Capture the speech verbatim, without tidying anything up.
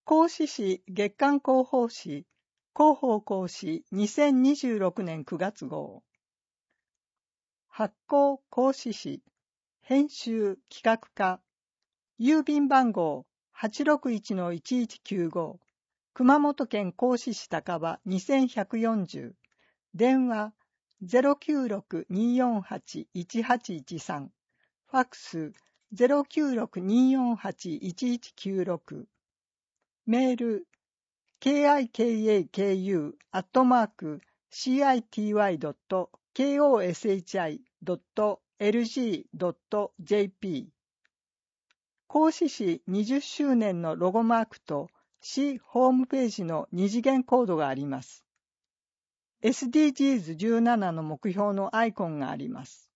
講師誌月刊広報誌広報講師にせんにじゅうろくねんくがつ号発行講師誌編集企画課郵便番号 はちろくいちのいちいちきゅうご 熊本県講師市高場にせんひゃくよんじゅう電話 ゼロきゅうろく にーよんはち いちはちいちさん ファックス ゼロきゅうろく にーよんはち いちいちきゅうろくメール ケーアイケーエーケーユー アットマーク シーアイティーワイ ドット ケーオーエスエイチアイ ドット エルジー ドット ジェーピー 講師誌にじゅっしゅうねんのロゴマークと市ホームページの二次元コードがあります。エスディージーズじゅうなな の目標のアイコンがあります。